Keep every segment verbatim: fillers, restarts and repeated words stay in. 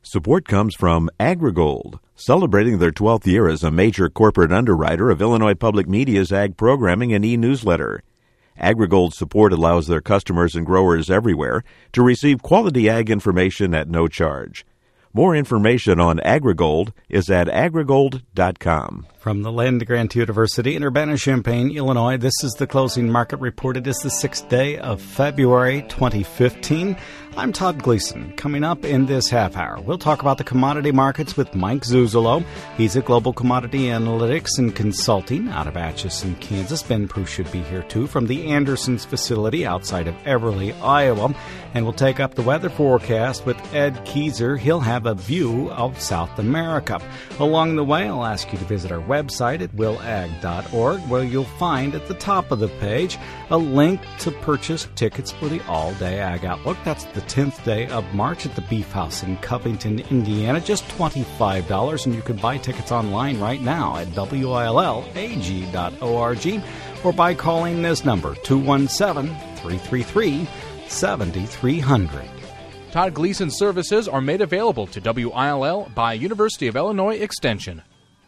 Support comes from AgriGold, celebrating their twelfth year as a major corporate underwriter of Illinois Public Media's ag programming and e-newsletter. AgriGold's support allows their customers and growers everywhere to receive quality ag information at no charge. More information on AgriGold is at agrigold dot com. From the Land-Grant University in Urbana-Champaign, Illinois, this is the closing market report. It is the sixth day of February twenty fifteen. I'm Todd Gleason. Coming up in this half hour, we'll talk about the commodity markets with Mike Zuzolo. He's at Global Commodity Analytics and Consulting out of Atchison, Kansas. Ben Pruess should be here, too, from the Andersons facility outside of Everly, Iowa. And we'll take up the weather forecast with Ed Kieser. He'll have a view of South America. Along the way, I'll ask you to visit our website at will ag dot org, where you'll find at the top of the page a link to purchase tickets for the All-Day Ag Outlook. That's the tenth day of March at the Beef House in Covington, Indiana. Just twenty-five dollars, and you can buy tickets online right now at will ag dot org or by calling this number, two one seven, three three three, seven three zero zero. Todd Gleason services are made available to W I L L by University of Illinois Extension.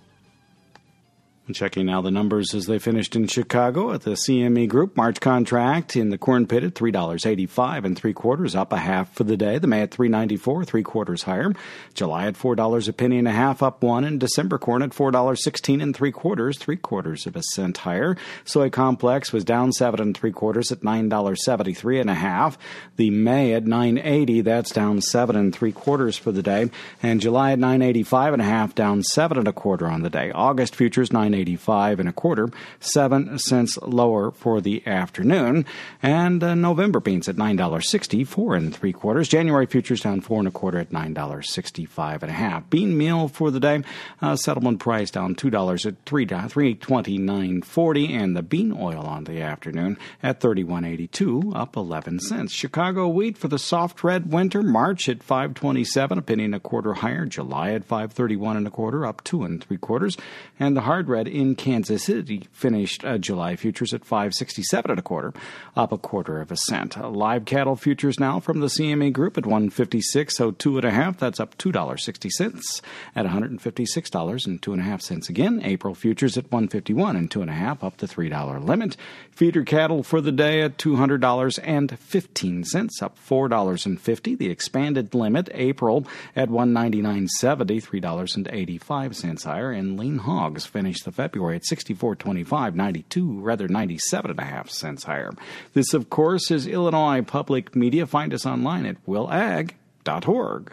Checking now the numbers as they finished in Chicago at the C M E Group. March contract in the corn pit at three dollars and eighty-five cents and three quarters, up a half for the day. The May at three dollars and ninety-four cents, three quarters higher. July at four dollars a penny and a half, up one. And December corn at four dollars and sixteen cents and three quarters, three quarters of a cent higher. Soy complex was down seven and three quarters at nine dollars and seventy-three cents and a half. The May at nine dollars and eighty cents, that's down seven and three quarters for the day. And July at nine dollars and eighty-five cents and a half, down seven and a quarter on the day. August futures nine dollars and eighty-five cents and a quarter, seven cents lower for the afternoon. And uh, November beans at nine dollars and sixty-four cents and three quarters. January futures down four and a quarter at nine dollars and sixty-five and a half. Bean meal for the day, uh, settlement price down two dollars at three twenty-nine forty, and the bean oil on the afternoon at thirty-one eighty-two, up eleven cents. Chicago wheat for the soft red winter, March at five twenty-seven, a penny and a quarter higher. July at five thirty-one and a quarter, up two and three quarters. And the hard red in Kansas City finished uh, July futures at five sixty-seven and a quarter, up a quarter of a cent. Uh, live cattle futures now from the C M E Group at one fifty-six oh two and a half. That's up two dollars and sixty cents at one hundred fifty-six dollars and two and a half cents again. April futures at one fifty-one and two and a half, up the three dollar limit. Feeder cattle for the day at two hundred dollars and fifteen cents, up four dollars and fifty. The expanded limit April at one ninety-nine seventy, three dollars and eighty-five cents higher. And lean hogs finished the February at sixty-four twenty-five, ninety-two, rather ninety-seven and a half cents higher. This, of course, is Illinois Public Media. Find us online at will ag dot org.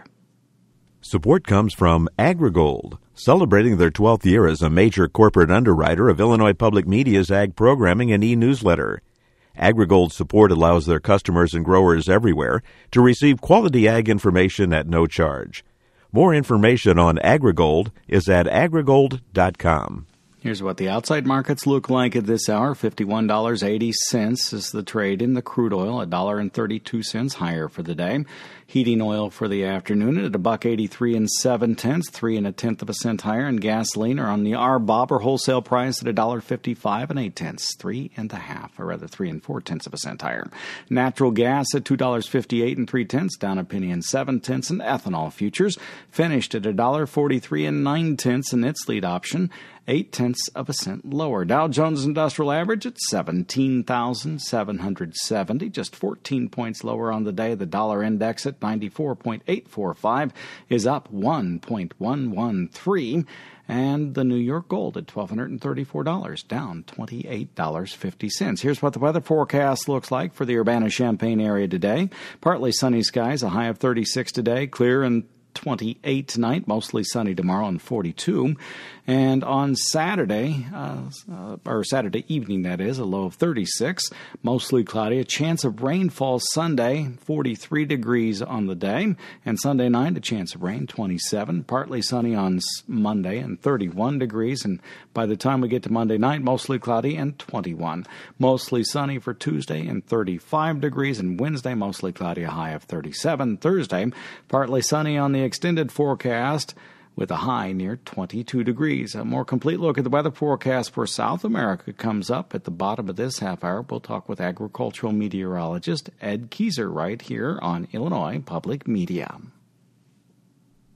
Support comes from AgriGold, celebrating their twelfth year as a major corporate underwriter of Illinois Public Media's ag programming and e-newsletter. AgriGold's support allows their customers and growers everywhere to receive quality ag information at no charge. More information on AgriGold is at agrigold dot com. Here's what the outside markets look like at this hour. fifty-one dollars and eighty cents is the trade in the crude oil, one dollar and thirty-two cents higher for the day. Heating oil for the afternoon at a buck eighty-three and seven tenths, three and a tenth of a cent higher. And gasoline are on the R B O B or wholesale price at a dollar fifty-five and eight tenths, three and a half, or rather three and four tenths of a cent higher. Natural gas at two dollars fifty-eight and three tenths, down a penny and seven tenths. And ethanol futures finished at a dollar forty-three and nine tenths, and its lead option eight tenths of a cent lower. Dow Jones Industrial Average at seventeen thousand seven hundred seventy, just fourteen points lower on the day. The dollar index at ninety-four point eight four five is up one point one one three. And the New York Gold at one thousand two hundred thirty-four dollars, down twenty-eight dollars and fifty cents. Here's what the weather forecast looks like for the Urbana-Champaign area today. Partly sunny skies, a high of thirty-six today, clear and twenty-eight tonight, mostly sunny tomorrow and forty-two. And on Saturday, uh, uh, or Saturday evening, that is, a low of thirty-six, mostly cloudy. A chance of rainfall Sunday, forty-three degrees on the day. And Sunday night, a chance of rain, twenty-seven. Partly sunny on Monday and thirty-one degrees. And by the time we get to Monday night, mostly cloudy and twenty-one. Mostly sunny for Tuesday and thirty-five degrees. And Wednesday, mostly cloudy, a high of thirty-seven. Thursday, partly sunny on the extended forecast, with a high near twenty-two degrees. A more complete look at the weather forecast for South America comes up at the bottom of this half hour. We'll talk with agricultural meteorologist Ed Kieser right here on Illinois Public Media.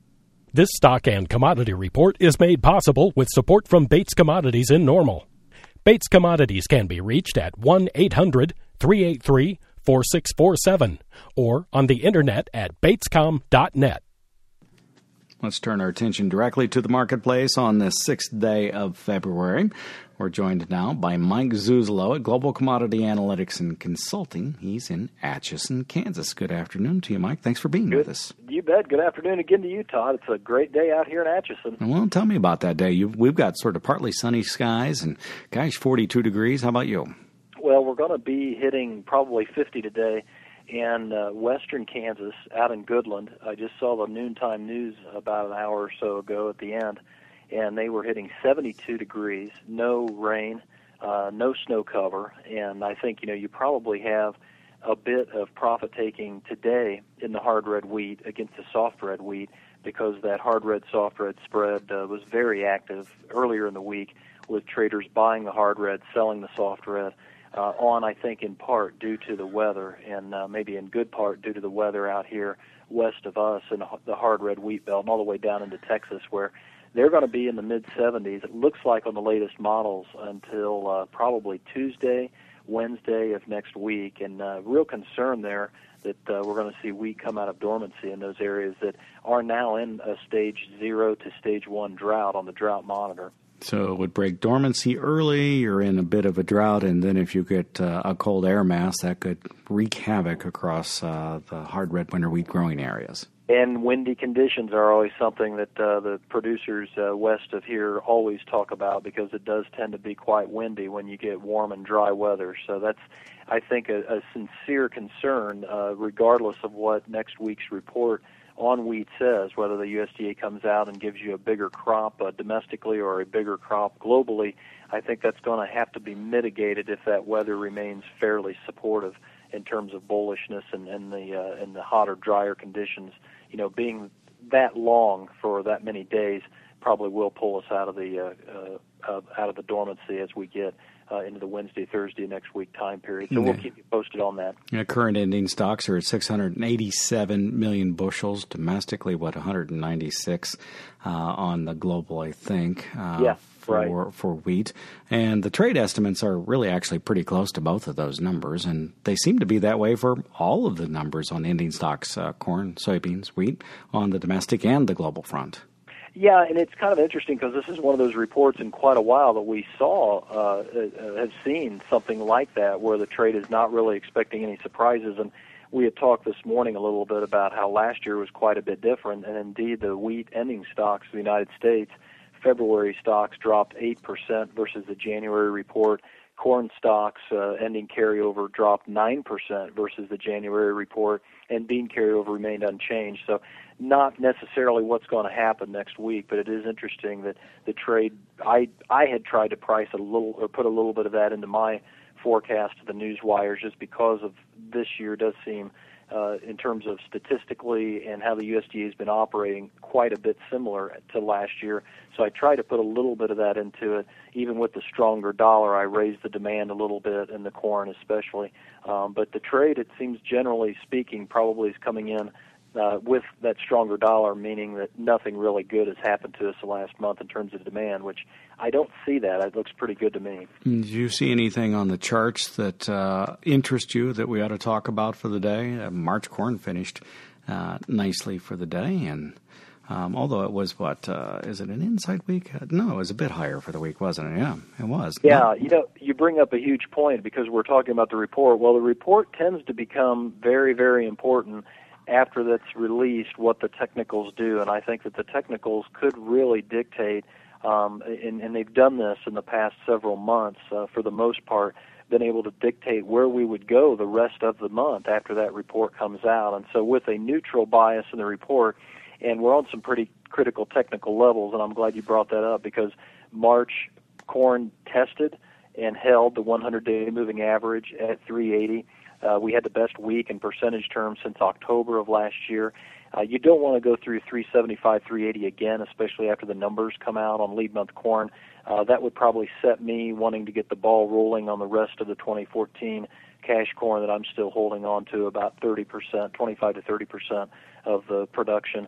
This stock and commodity report is made possible with support from Bates Commodities in Normal. Bates Commodities can be reached at one eight hundred three eight three four six four seven or on the internet at batescom dot net. Let's turn our attention directly to the marketplace on the sixth day of February. We're joined now by Mike Zuzolo at Global Commodity Analytics and Consulting. He's in Atchison, Kansas. Good afternoon to you, Mike. Thanks for being Good. with us. You bet. Good afternoon again to you, Todd. It's a great day out here in Atchison. Well, tell me about that day. You've, we've got sort of partly sunny skies and, gosh, forty-two degrees. How about you? Well, we're going to be hitting probably fifty today in uh, western Kansas, out in Goodland. I just saw the noontime news about an hour or so ago at the end, and they were hitting seventy-two degrees, no rain, uh, no snow cover, and I think, you know, you probably have a bit of profit taking today in the hard red wheat against the soft red wheat because that hard red soft red spread uh, was very active earlier in the week with traders buying the hard red, selling the soft red. Uh, on, I think, in part due to the weather, and uh, maybe in good part due to the weather out here west of us in the hard red wheat belt and all the way down into Texas, where they're going to be in the mid seventies, it looks like, on the latest models until uh, probably Tuesday, Wednesday of next week. And uh, real concern there that uh, we're going to see wheat come out of dormancy in those areas that are now in a stage zero to stage one drought on the drought monitor. So it would break dormancy early, you're in a bit of a drought, and then if you get uh, a cold air mass, that could wreak havoc across uh, the hard red winter wheat growing areas. And windy conditions are always something that uh, the producers uh, west of here always talk about because it does tend to be quite windy when you get warm and dry weather. So that's, I think, a, a sincere concern, uh, regardless of what next week's report on wheat says, whether the U S D A comes out and gives you a bigger crop uh, domestically or a bigger crop globally. I think that's going to have to be mitigated if that weather remains fairly supportive in terms of bullishness and, and the uh, and the hotter, drier conditions. You know, being that long for that many days probably will pull us out of the uh, uh, uh, out of the dormancy as we get Uh, into the Wednesday, Thursday next week time period. So we'll keep you posted on that. Yeah, current ending stocks are at six hundred eighty-seven million bushels. Domestically, what, one hundred ninety-six uh, on the global, I think, uh, yeah, for, right. for wheat. And the trade estimates are really actually pretty close to both of those numbers, and they seem to be that way for all of the numbers on ending stocks, uh, corn, soybeans, wheat, on the domestic and the global front. Yeah, and it's kind of interesting because this is one of those reports in quite a while that we saw, uh, have seen something like that where the trade is not really expecting any surprises. And we had talked this morning a little bit about how last year was quite a bit different. And indeed, the wheat ending stocks of the United States, February stocks dropped eight percent versus the January report. Corn stocks uh, ending carryover dropped nine percent versus the January report, and bean carryover remained unchanged. So not necessarily what's going to happen next week, but it is interesting that the trade, I I had tried to price a little or put a little bit of that into my forecast to the news wires just because of this year does seem, uh, in terms of statistically and how the U S D A has been operating, quite a bit similar to last year. So I tried to put a little bit of that into it. Even with the stronger dollar, I raised the demand a little bit in the corn especially. Um, but the trade, it seems generally speaking, probably is coming in Uh, with that stronger dollar, meaning that nothing really good has happened to us the last month in terms of demand, which I don't see that. It looks pretty good to me. Do you see anything on the charts that uh, interest you that we ought to talk about for the day? Uh, March corn finished uh, nicely for the day, and um, although it was, what, uh, is it an inside week? Uh, no, it was a bit higher for the week, wasn't it? Yeah, it was. Yeah, no. you know, you bring up a huge point because we're talking about the report. Well, the report tends to become very, very important after that's released, what the technicals do. And I think that the technicals could really dictate, um, and, and they've done this in the past several months, uh, for the most part, been able to dictate where we would go the rest of the month after that report comes out. And so with a neutral bias in the report, and we're on some pretty critical technical levels, and I'm glad you brought that up because March corn tested and held the hundred-day moving average at three eighty. Uh, we had the best week in percentage terms since October of last year. Uh, you don't want to go through three seventy-five, three eighty again, especially after the numbers come out on lead month corn. Uh, that would probably set me wanting to get the ball rolling on the rest of the twenty fourteen cash corn that I'm still holding on to, about thirty percent, twenty-five to thirty percent of the production.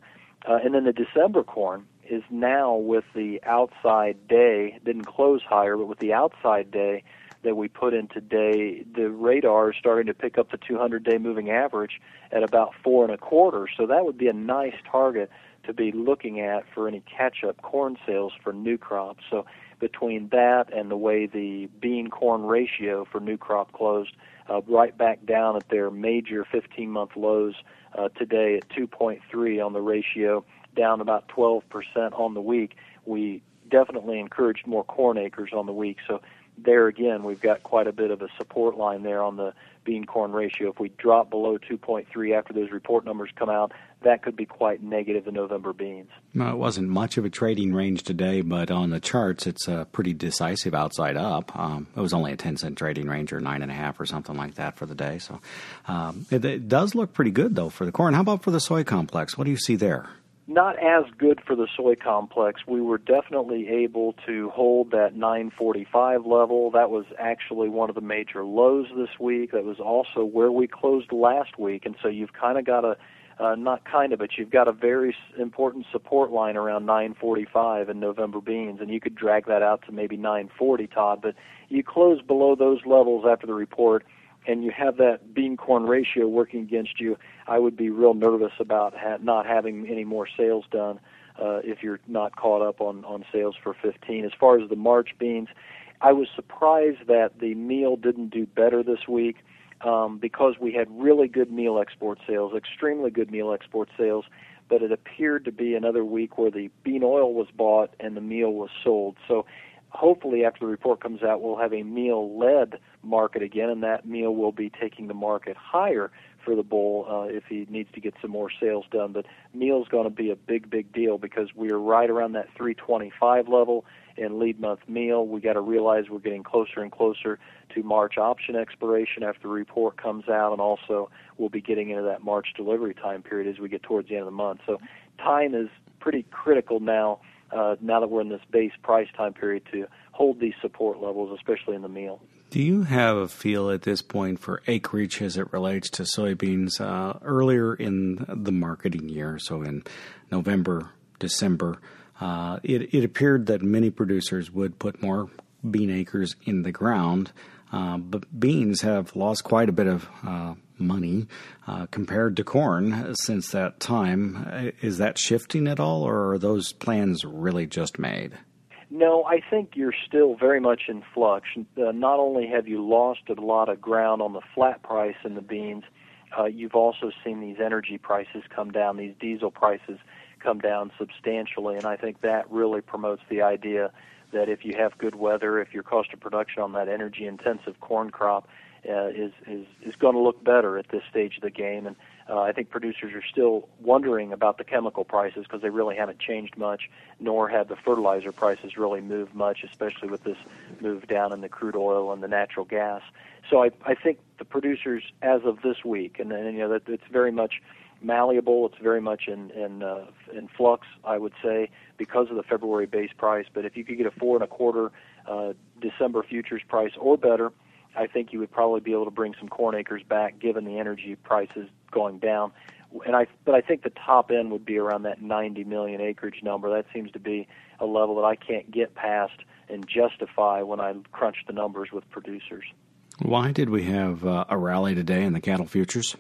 Uh, and then the December corn is now, with the outside day, didn't close higher, but with the outside day that we put in today, the radar is starting to pick up the two hundred day moving average at about four and a quarter. So that would be a nice target to be looking at for any catch-up corn sales for new crops. So between that and the way the bean-corn ratio for new crop closed, uh, right back down at their major fifteen-month lows uh, today at two point three on the ratio, down about twelve percent on the week, we definitely encouraged more corn acres on the week. So there again, we've got quite a bit of a support line there on the bean-corn ratio. If we drop below two point three after those report numbers come out, that could be quite negative in November beans. No, it wasn't much of a trading range today, but on the charts, it's a pretty decisive outside up. Um, it was only a ten-cent trading range or nine and a half or something like that for the day. So um, it, it does look pretty good, though, for the corn. How about for the soy complex? What do you see there? Not as good for the soy complex. We were definitely able to hold that nine forty-five level. That was actually one of the major lows this week. That was also where we closed last week. And so you've kind of got a, uh, not kind of, but you've got a very important support line around nine forty-five in November beans. And you could drag that out to maybe nine forty, Todd. But you close below those levels after the report, and you have that bean-corn ratio working against you, I would be real nervous about ha- not having any more sales done uh, if you're not caught up on, on sales for fifteen. As far as the March beans, I was surprised that the meal didn't do better this week um, because we had really good meal export sales, extremely good meal export sales, but it appeared to be another week where the bean oil was bought and the meal was sold. So hopefully after the report comes out, we'll have a meal-led market again, and that meal will be taking the market higher for the bull uh, if he needs to get some more sales done. But meal's going to be a big, big deal because we're right around that three twenty-five level in lead month meal. We got to realize we're getting closer and closer to March option expiration after the report comes out, and also we'll be getting into that March delivery time period as we get towards the end of the month. So time is pretty critical now. Uh, now that we're in this base price time period, to hold these support levels, especially in the meal. Do you have a feel at this point for acreage as it relates to soybeans uh, earlier in the marketing year, so in November, December? Uh, it, it appeared that many producers would put more bean acres in the ground, uh, but beans have lost quite a bit of uh, money uh, compared to corn since that time. Is that shifting at all, or are those plans really just made? No, I think you're still very much in flux. Uh, not only have you lost a lot of ground on the flat price in the beans, uh, you've also seen these energy prices come down, these diesel prices come down substantially, and I think that really promotes the idea that if you have good weather, if your cost of production on that energy-intensive corn crop uh, is, is, is going to look better at this stage of the game. And uh, I think producers are still wondering about the chemical prices because they really haven't changed much, nor have the fertilizer prices really moved much, especially with this move down in the crude oil and the natural gas. So I, I think the producers, as of this week, and then, you know, that it's very much malleable. It's very much in in, uh, in flux, I would say, because of the February base price. But if you could get a four and a quarter uh, December futures price or better, I think you would probably be able to bring some corn acres back, given the energy prices going down. And I, but I think the top end would be around that ninety million acreage number. That seems to be a level that I can't get past and justify when I crunch the numbers with producers. Why did we have uh, a rally today in the cattle futures?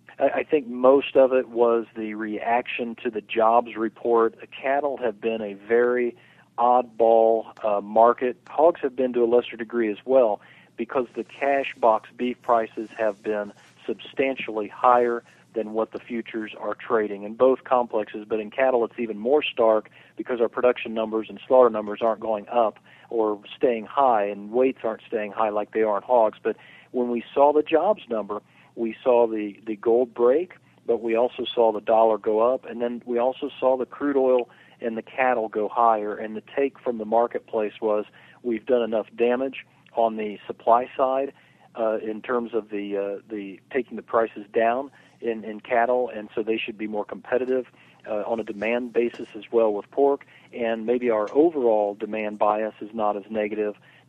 I think most of it was the reaction to the jobs report. Cattle have been a very oddball uh, market. Hogs have been to a lesser degree as well because the cash box beef prices have been substantially higher than what the futures are trading in both complexes. But in cattle, it's even more stark because our production numbers and slaughter numbers aren't going up or staying high, and weights aren't staying high like they are in hogs. But when we saw the jobs number, we saw the, the gold break, but we also saw the dollar go up, and then we also saw the crude oil and the cattle go higher. And the take from the marketplace was we've done enough damage on the supply side uh, in terms of the uh, the taking the prices down in, in cattle, and so they should be more competitive uh, on a demand basis as well with pork. And maybe our overall demand bias is not as negative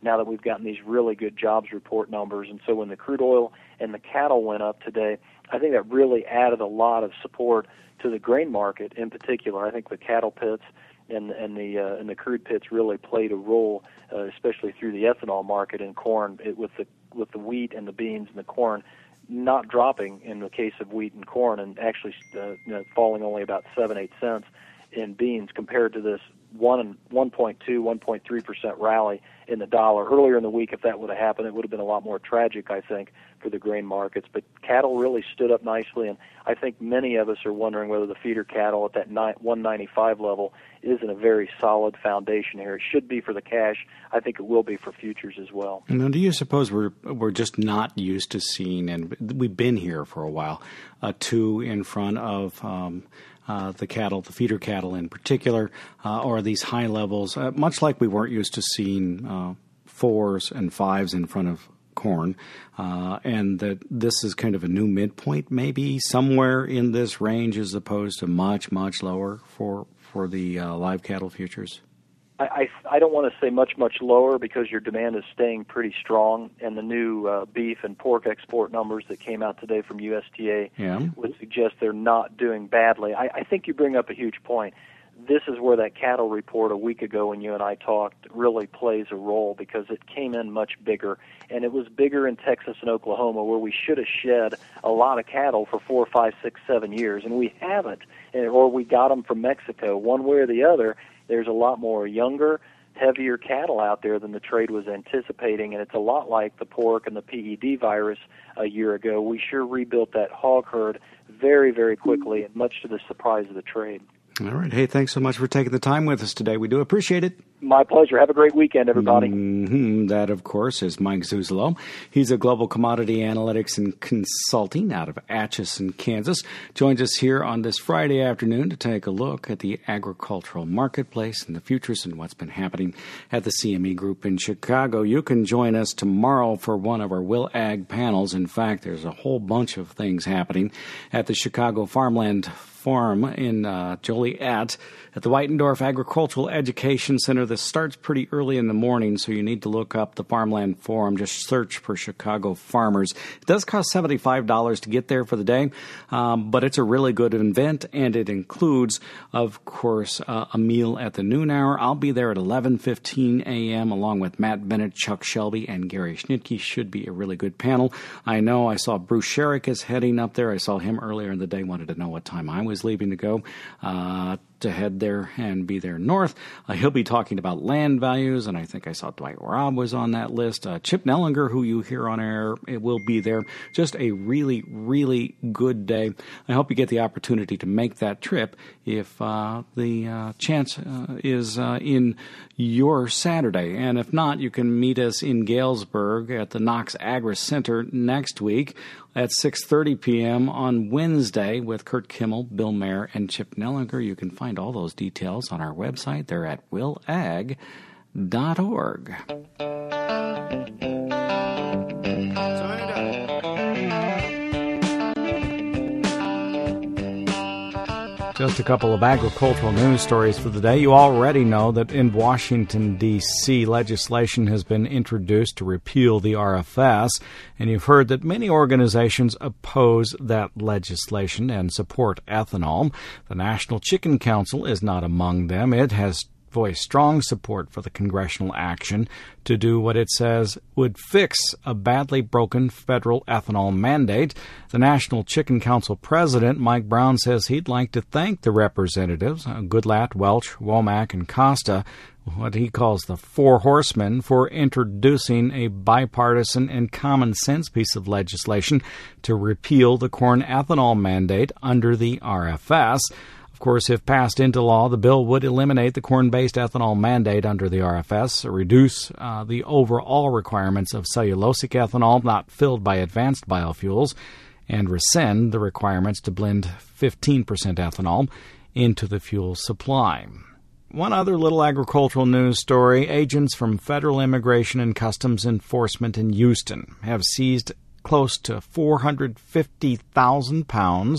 now that we've gotten these really good jobs report numbers. And so when the crude oil and the cattle went up today, I think that really added a lot of support to the grain market in particular. I think the cattle pits and and the uh, and the crude pits really played a role, uh, especially through the ethanol market in corn, it, with the with the wheat and the beans and the corn not dropping in the case of wheat and corn, and actually uh, you know, falling only about seven eight cents in beans compared to this one one point two one point three percent rally in the dollar earlier in the week. If that would have happened, it would have been a lot more tragic, I think, for the grain markets. But cattle really stood up nicely, and I think many of us are wondering whether the feeder cattle at that one ninety-five level isn't a very solid foundation here. It should be for the cash. I think it will be for futures as well. Now, do you suppose we're we're just not used to seeing, and we've been here for a while, a two in front of um, Uh, the cattle, the feeder cattle in particular, uh, or these high levels, uh, much like we weren't used to seeing uh, fours and fives in front of corn, uh, and that this is kind of a new midpoint, maybe somewhere in this range as opposed to much, much lower for, for the uh, live cattle futures? I, I, I don't want to say much, much lower because your demand is staying pretty strong, and the new uh, beef and pork export numbers that came out today from U S D A yeah. would suggest they're not doing badly. I, I think you bring up a huge point. This is where that cattle report a week ago when you and I talked really plays a role, because it came in much bigger, and it was bigger in Texas and Oklahoma, where we should have shed a lot of cattle for four, five, six, seven years, and we haven't, or we got them from Mexico. One way or the other, there's a lot more younger, heavier cattle out there than the trade was anticipating, and it's a lot like the pork and the P E D virus a year ago. We sure rebuilt that hog herd very, very quickly, and much to the surprise of the trade. All right. Hey, thanks so much for taking the time with us today. We do appreciate it. My pleasure. Have a great weekend, everybody. Mm-hmm. That, of course, is Mike Zuzolo. He's a global commodity analytics and consulting out of Atchison, Kansas. Joins us here on this Friday afternoon to take a look at the agricultural marketplace and the futures and what's been happening at the C M E Group in Chicago. You can join us tomorrow for one of our Will Ag panels. In fact, there's a whole bunch of things happening at the Chicago Farmland Farm in uh, Joliet at the Weitendorf Agricultural Education Center. This starts pretty early in the morning, so you need to look up the Farmland Forum. Just search for Chicago Farmers. It does cost seventy-five dollars to get there for the day, um, but it's a really good event, and it includes, of course, uh, a meal at the noon hour. I'll be there at eleven fifteen a.m. along with Matt Bennett, Chuck Shelby, and Gary Schnitke. Should be a really good panel. I know I saw Bruce Sherrick is heading up there. I saw him earlier in the day, wanted to know what time I was leaving to go uh, to head there and be there north. Uh, he'll be talking about land values, and I think I saw Dwight Robb was on that list. Uh, Chip Nellinger, who you hear on air, it will be there. Just a really, really good day. I hope you get the opportunity to make that trip if uh, the uh, chance uh, is uh, in your Saturday. And if not, you can meet us in Galesburg at the Knox Agri Center next week at six thirty p.m. on Wednesday with Kurt Kimmel, Bill Mayer, and Chip Nellinger. You can find all those details on our website. They're at will ag dot org. Just a couple of agricultural news stories for the day. You already know that in Washington, D C, legislation has been introduced to repeal the R F S, and you've heard that many organizations oppose that legislation and support ethanol. The National Chicken Council is not among them. It has voiced strong support for the congressional action to do what it says would fix a badly broken federal ethanol mandate. The National Chicken Council president, Mike Brown, says he'd like to thank the representatives, Goodlatte, Welch, Womack, and Costa, what he calls the Four Horsemen, for introducing a bipartisan and common sense piece of legislation to repeal the corn ethanol mandate under the R F S. Of course, if passed into law, the bill would eliminate the corn-based ethanol mandate under the R F S, reduce uh, the overall requirements of cellulosic ethanol not filled by advanced biofuels, and rescind the requirements to blend fifteen percent ethanol into the fuel supply. One other little agricultural news story. Agents from Federal Immigration and Customs Enforcement in Houston have seized close to four hundred fifty thousand pounds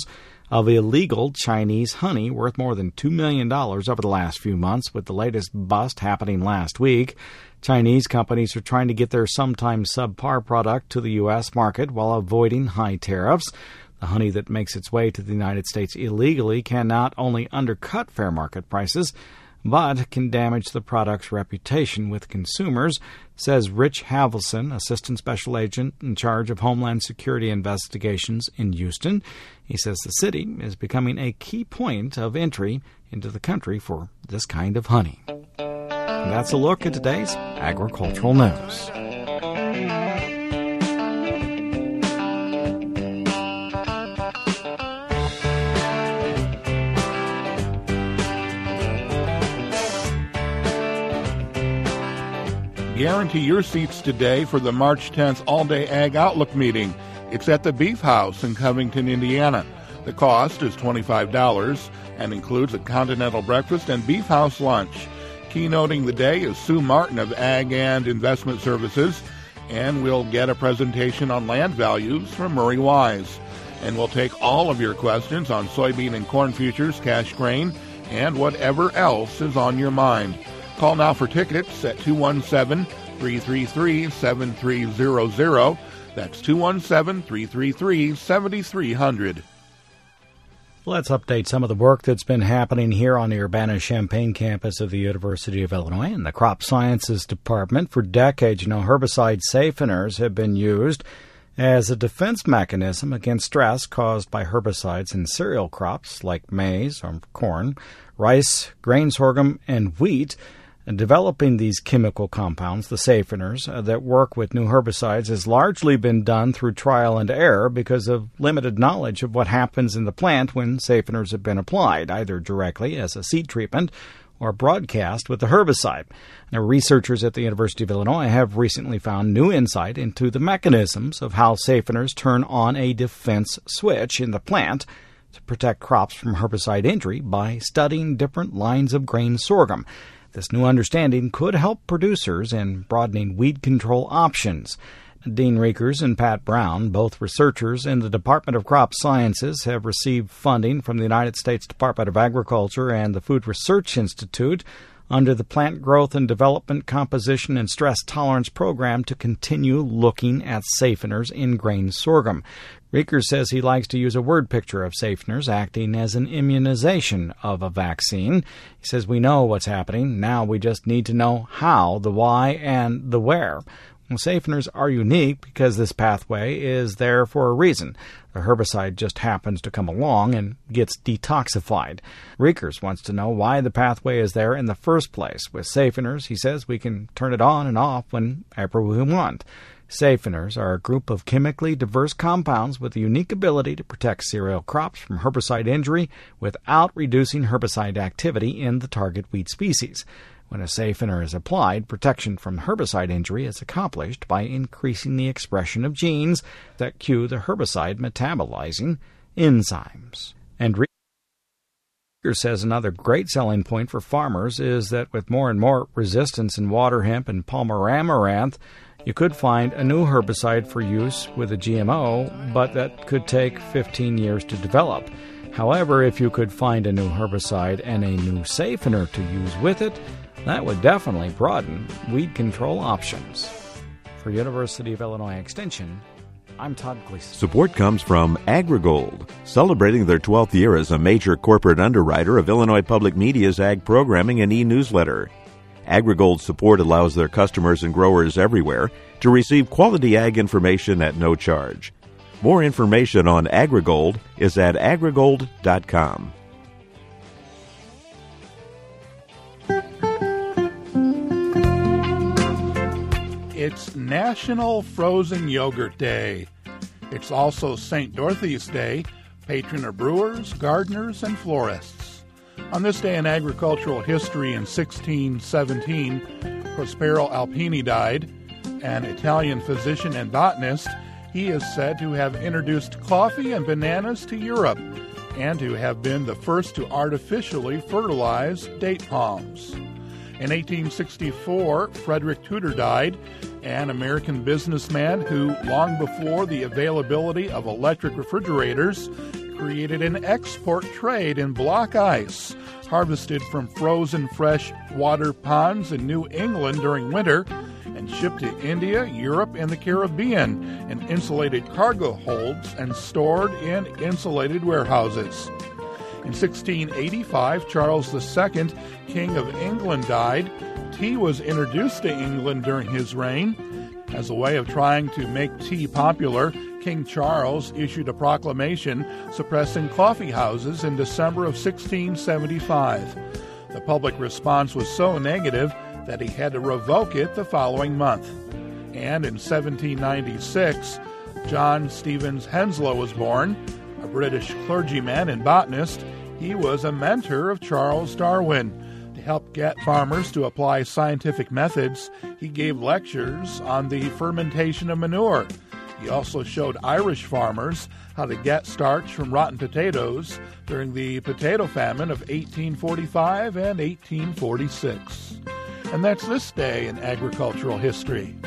of illegal Chinese honey worth more than two million dollars over the last few months, with the latest bust happening last week. Chinese companies are trying to get their sometimes subpar product to the U S market while avoiding high tariffs. The honey that makes its way to the United States illegally can not only undercut fair market prices, but can damage the product's reputation with consumers, says Rich Havelson, Assistant Special Agent in charge of Homeland Security Investigations in Houston. He says the city is becoming a key point of entry into the country for this kind of honey. And that's a look at today's agricultural news. Guarantee your seats today for the March tenth All-Day Ag Outlook meeting. It's at the Beef House in Covington, Indiana. The cost is twenty-five dollars and includes a continental breakfast and Beef House lunch. Keynoting the day is Sue Martin of Ag and Investment Services, and we'll get a presentation on land values from Murray Wise. And we'll take all of your questions on soybean and corn futures, cash grain, and whatever else is on your mind. Call now for tickets at two one seven, three three three, seven three zero zero. That's two one seven, three three three, seven three zero zero. Let's update some of the work that's been happening here on the Urbana-Champaign campus of the University of Illinois. In the Crop Sciences Department, for decades, you know, herbicide safeners have been used as a defense mechanism against stress caused by herbicides in cereal crops like maize or corn, rice, grain sorghum, and wheat. And developing these chemical compounds, the safeners, uh, that work with new herbicides has largely been done through trial and error because of limited knowledge of what happens in the plant when safeners have been applied, either directly as a seed treatment or broadcast with the herbicide. Now, researchers at the University of Illinois have recently found new insight into the mechanisms of how safeners turn on a defense switch in the plant to protect crops from herbicide injury by studying different lines of grain sorghum. This new understanding could help producers in broadening weed control options. Dean Riekers and Pat Brown, both researchers in the Department of Crop Sciences, have received funding from the United States Department of Agriculture and the Food Research Institute under the Plant Growth and Development Composition and Stress Tolerance Program to continue looking at safeners in grain sorghum. Riekers says he likes to use a word picture of safeners acting as an immunization of a vaccine. He says we know what's happening. Now we just need to know how, the why, and the where. Well, safeners are unique because this pathway is there for a reason. The herbicide just happens to come along and gets detoxified. Riekers wants to know why the pathway is there in the first place. With safeners, he says we can turn it on and off whenever we want. Safeners are a group of chemically diverse compounds with the unique ability to protect cereal crops from herbicide injury without reducing herbicide activity in the target weed species. When a safener is applied, protection from herbicide injury is accomplished by increasing the expression of genes that cue the herbicide metabolizing enzymes. And Riekers says another great selling point for farmers is that with more and more resistance in water hemp and Palmer amaranth, you could find a new herbicide for use with a G M O, but that could take fifteen years to develop. However, if you could find a new herbicide and a new safener to use with it, that would definitely broaden weed control options. For University of Illinois Extension, I'm Todd Gleason. Support comes from AgriGold, celebrating their twelfth year as a major corporate underwriter of Illinois Public Media's ag programming and e-newsletter. AgriGold support allows their customers and growers everywhere to receive quality ag information at no charge. More information on AgriGold is at agrigold dot com. It's National Frozen Yogurt Day. It's also Saint Dorothy's Day, patron of brewers, gardeners, and florists. On this day in agricultural history in sixteen seventeen, Prospero Alpini died, an Italian physician and botanist. He is said to have introduced coffee and bananas to Europe and to have been the first to artificially fertilize date palms. In eighteen sixty-four, Frederick Tudor died, an American businessman who, long before the availability of electric refrigerators, created an export trade in block ice, harvested from frozen fresh water ponds in New England during winter, and shipped to India, Europe, and the Caribbean in insulated cargo holds and stored in insulated warehouses. In sixteen eighty-five, Charles the Second, King of England, died. Tea was introduced to England during his reign. As a way of trying to make tea popular, King Charles issued a proclamation suppressing coffee houses in December of sixteen seventy-five. The public response was so negative that he had to revoke it the following month. And in seventeen ninety-six, John Stevens Henslow was born, a British clergyman and botanist. He was a mentor of Charles Darwin. To help get farmers to apply scientific methods, he gave lectures on the fermentation of manure. He also showed Irish farmers how to get starch from rotten potatoes during the potato famine of eighteen forty-five and eighteen forty-six. And that's this day in agricultural history.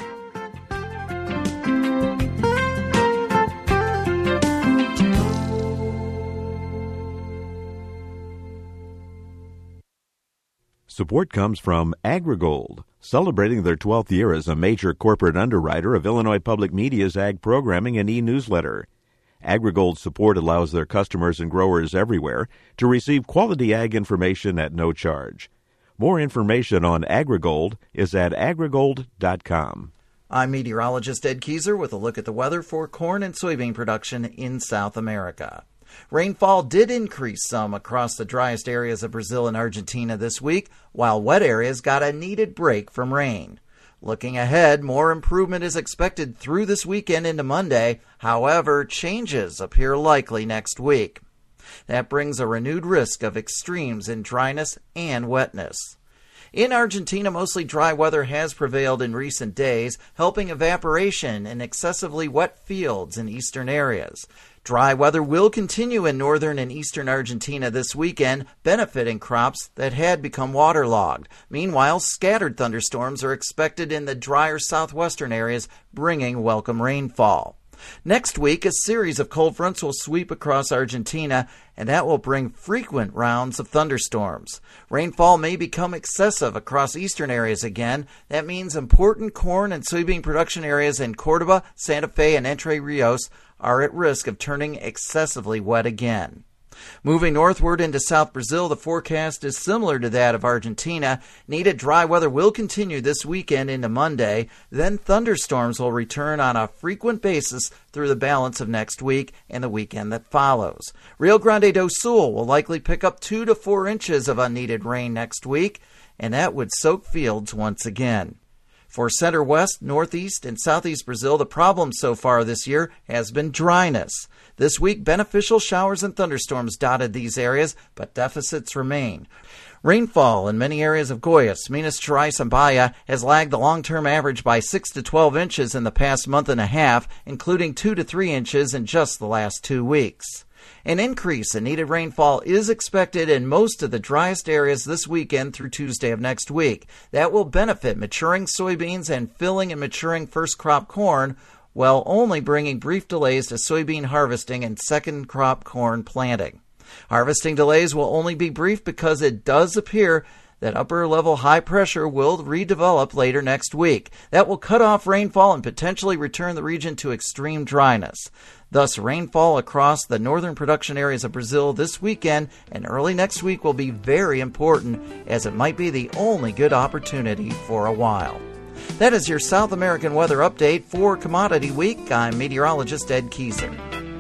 Support comes from AgriGold, celebrating their twelfth year as a major corporate underwriter of Illinois Public Media's ag programming and e-newsletter. AgriGold's support allows their customers and growers everywhere to receive quality ag information at no charge. More information on AgriGold is at agrigold dot com. I'm meteorologist Ed Kieser with a look at the weather for corn and soybean production in South America. Rainfall did increase some across the driest areas of Brazil and Argentina this week, while wet areas got a needed break from rain. Looking ahead, more improvement is expected through this weekend into Monday. However, changes appear likely next week. That brings a renewed risk of extremes in dryness and wetness. In Argentina, mostly dry weather has prevailed in recent days, helping evaporation in excessively wet fields in eastern areas. Dry weather will continue in northern and eastern Argentina this weekend, benefiting crops that had become waterlogged. Meanwhile, scattered thunderstorms are expected in the drier southwestern areas, bringing welcome rainfall. Next week, a series of cold fronts will sweep across Argentina, and that will bring frequent rounds of thunderstorms. Rainfall may become excessive across eastern areas again. That means important corn and soybean production areas in Cordoba, Santa Fe, and Entre Rios are at risk of turning excessively wet again. Moving northward into South Brazil, the forecast is similar to that of Argentina. Needed dry weather will continue this weekend into Monday. Then thunderstorms will return on a frequent basis through the balance of next week and the weekend that follows. Rio Grande do Sul will likely pick up two to four inches of unneeded rain next week, and that would soak fields once again. For center west, northeast, and southeast Brazil, the problem so far this year has been dryness. This week, beneficial showers and thunderstorms dotted these areas, but deficits remain. Rainfall in many areas of Goiás, Minas Gerais, and Bahia has lagged the long-term average by six to twelve inches in the past month and a half, including two to three inches in just the last two weeks. An increase in needed rainfall is expected in most of the driest areas this weekend through Tuesday of next week. That will benefit maturing soybeans and filling and maturing first crop corn, while only bringing brief delays to soybean harvesting and second crop corn planting. Harvesting delays will only be brief because it does appear that upper-level high pressure will redevelop later next week. That will cut off rainfall and potentially return the region to extreme dryness. Thus, rainfall across the northern production areas of Brazil this weekend and early next week will be very important, as it might be the only good opportunity for a while. That is your South American weather update for Commodity Week. I'm meteorologist Ed Kieser.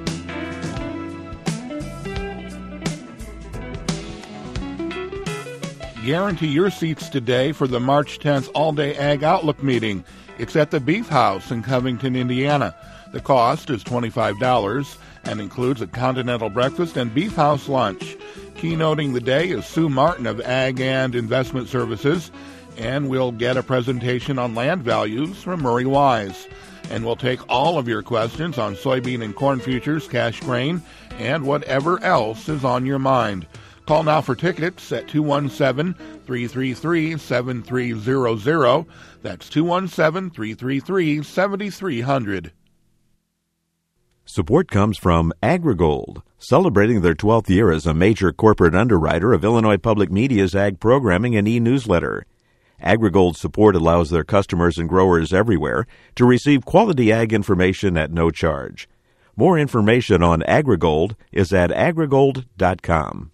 Guarantee your seats today for the March tenth All-Day Ag Outlook meeting. It's at the Beef House in Covington, Indiana. The cost is twenty-five dollars and includes a continental breakfast and Beef House lunch. Keynoting the day is Sue Martin of Ag and Investment Services, and we'll get a presentation on land values from Murray Wise. And we'll take all of your questions on soybean and corn futures, cash grain, and whatever else is on your mind. Call now for tickets at two one seven, three three three, seven three zero zero. That's two one seven, three three three, seven three zero zero. Support comes from AgriGold, celebrating their twelfth year as a major corporate underwriter of Illinois Public Media's ag programming and e-newsletter. AgriGold's support allows their customers and growers everywhere to receive quality ag information at no charge. More information on AgriGold is at agrigold dot com.